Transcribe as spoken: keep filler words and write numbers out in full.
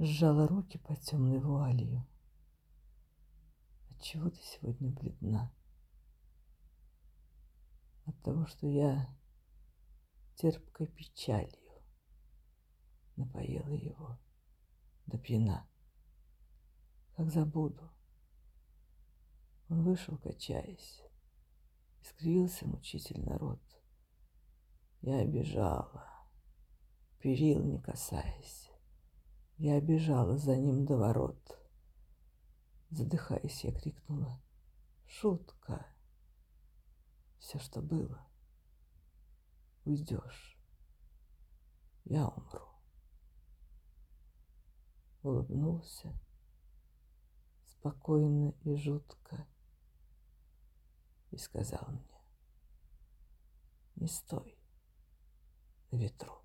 сжала руки под темной вуалью. Отчего ты сегодня бледна? От того, что я терпкой печалью напоила его до пьяна. Как забуду. Он вышел, качаясь, и скривился мучительно рот. Я обежала, перил не касаясь. Я обежала за ним до ворот. Задыхаясь, я крикнула: шутка. Все, что было. Уйдешь, я умру. Улыбнулся спокойно и жутко и сказал мне: не стой на ветру.